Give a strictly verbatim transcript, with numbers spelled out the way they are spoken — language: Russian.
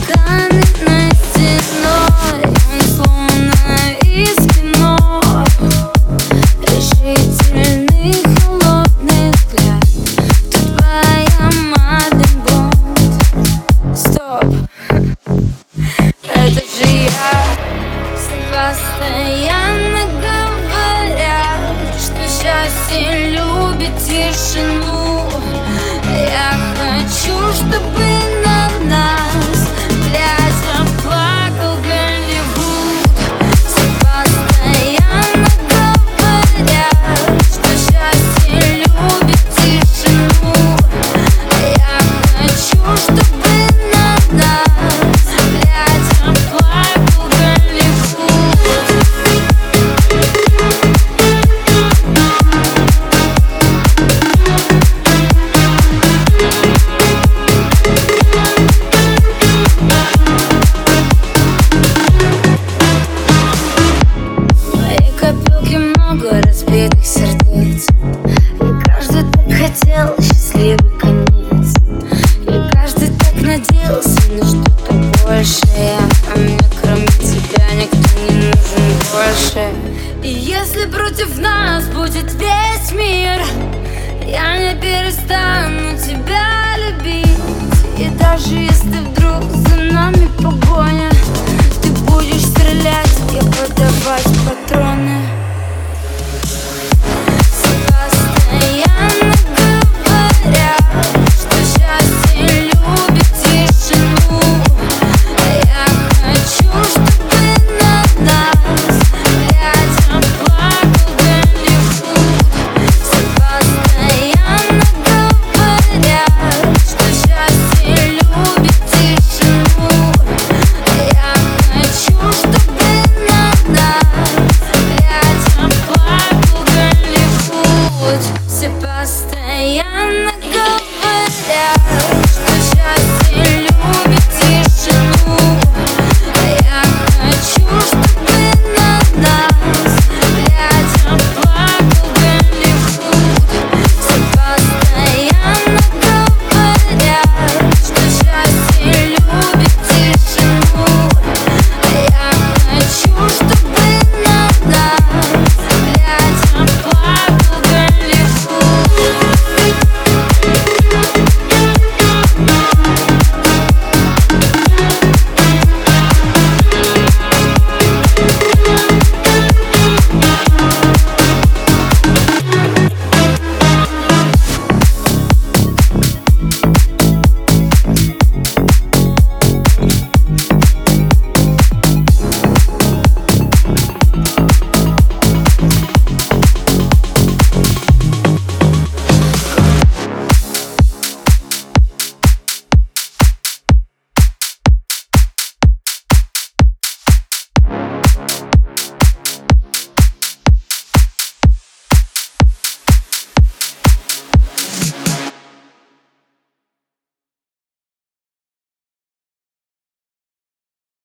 каменной стеной. Он словно из кино, решительный холодный взгляд. Тут твоя Мадлен Бонд. Стоп, это же я. Постоянно говорят, что счастье любит тишину. Я хочу, чтобы на нас глядя плакал Голливуд. Все постоянно говорят, что счастье любит тишину. Я хочу, чтобы на нас глядя плакал Голливуд. Много разбитых сердец, и каждый так хотел счастливый конец, и каждый так надеялся на что-то большее. А мне кроме тебя никто не нужен больше. И если против нас будет весь мир, я не перестану тебя любить. И даже если вдруг